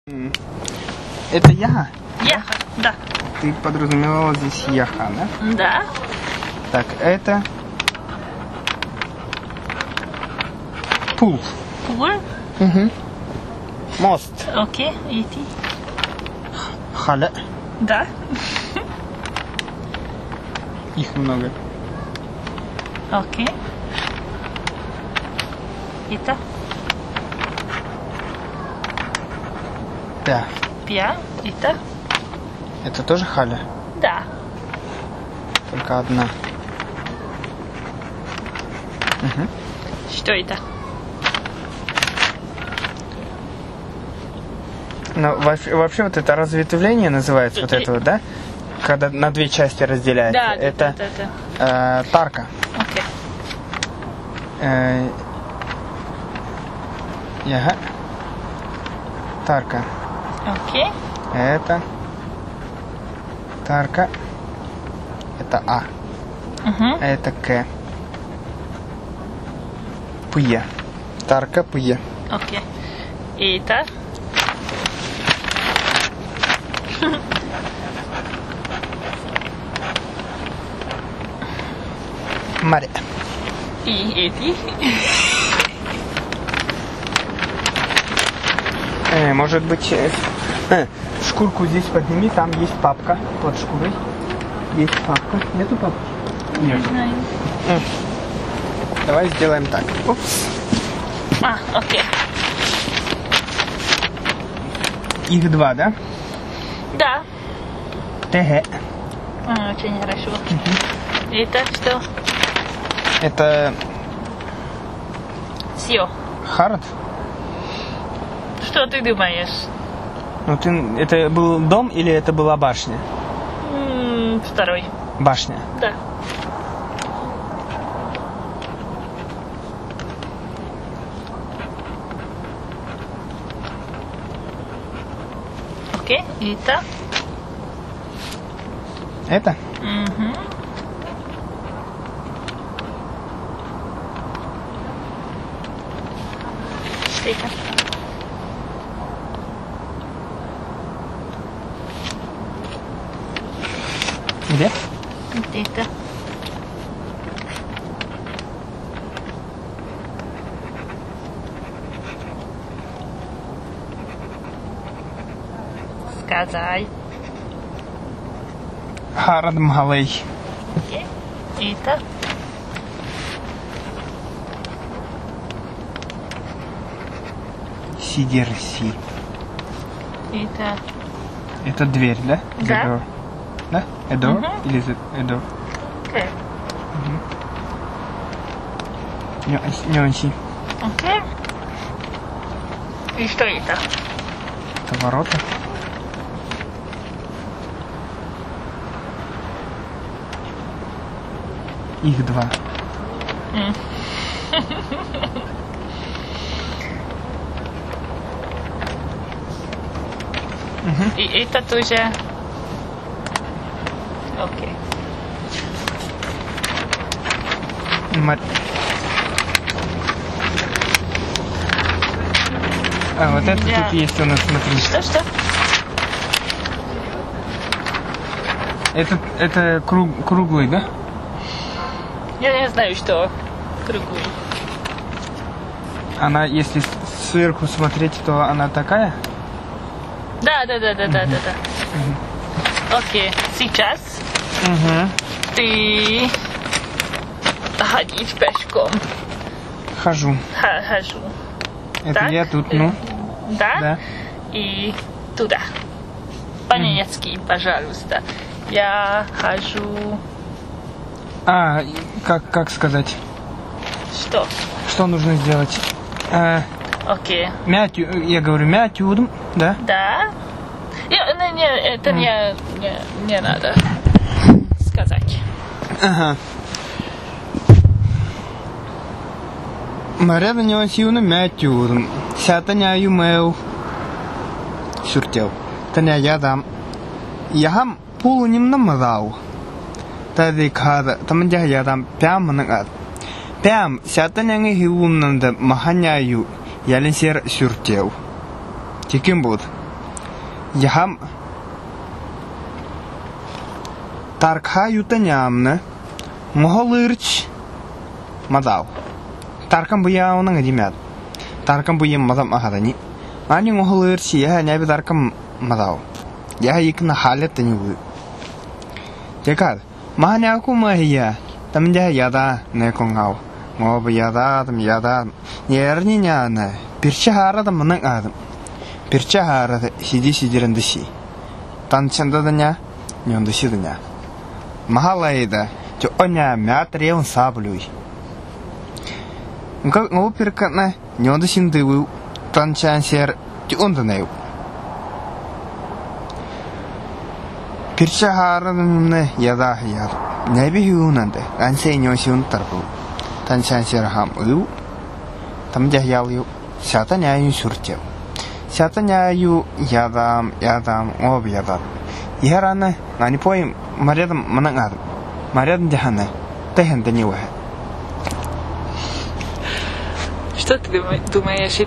Это яха? Яха, да. Ты подразумевала здесь яха, да? Да. Так, это... Пул. Пул? Угу. Мост. Окей, идти. Халя. Да. Их много. Окей. Это? Да. Пя. Это? Это тоже халя? Да. Только одна. Угу. Что это? Ну, вообще вот это разветвление называется, вот это вот, да? Когда на две части разделяется. Да, это да. тарка. Окей. Яга. Тарка. Окей. Это тарка. Это А. Угу. Это К. Пье. Тарка пье. Окей. Это? Маре. И эти? Может быть, шкурку здесь подними, там есть папка под шкурой. Есть папка. Нету папки? Не знаю. Давай сделаем так. Упс. Окей. Их два, да? Да. ТГ. Очень хорошо. Это что? Это Все. Хард? Что ты думаешь? Ну, это был дом или это была башня? Второй. Башня. Да. Окей, это? Это? Угу. Это? Где? Это? Сказай. Харад Мгалей. Окей. Это? Сидерси. Это? Это дверь, да? Да. Door. Да? Эдо? Мгм. Или эдо? Окей. Нюанси. Окей. И что это? Это ворота. Их два. И это тоже... Окей. Вот это Да. тут есть у нас, смотри. Что? Это круглый, да? Я не знаю, что круглый. Она, если сверху смотреть, то она такая? Да. Окей, сейчас ты ходишь пешком. Хожу. Хожу. Это Так? я тут, ну. Да? Да. И туда. По-немецки, пожалуйста. Я хожу... Как сказать? Что? Что нужно сделать? Окей. Я говорю мятюдм, да? Да? Это не надо сказать. Ага. Марьяна Нёсиуна мятюдм. Сятаня юмеу. Сюртел. Таня ядам. Яхам пулуним намазау. Тады када. Таманджа ядам пям манагад. Пям сятаняңы хиумнамда маханяю. Ялинсер сюртел. Тиким буд. Яхам Тарка ютанямны Моголырч Мадау Таркам буяуның адимят Таркам буем мадам ахадани Ани моголырч яха няби таркам мадау Яха икна халет тани Якад Маханяку махия Там яха яда неконгау Ngoba yadadam yadadam Yerni nyana Pirchaharadam manang adam Pirchaharada sidi-sidirandasi Tanchandadanya Nyondashidanya Mahalayda Jo onya мятреван саблюй Ngoba pirkatna Nyondashindawu Tanchanser Jo ondanayu Pirchaharadam yadah yad Nabi hunande Ansay nyonshun tarbu Tanchanser ham udu Tamjah yalu Satanyayu surjau Satanyayu yadam Ngoba yadam Iharana Nanipoy Maryadam manang Мариадам Дихана, Техан Данилова. Что ты думаешь,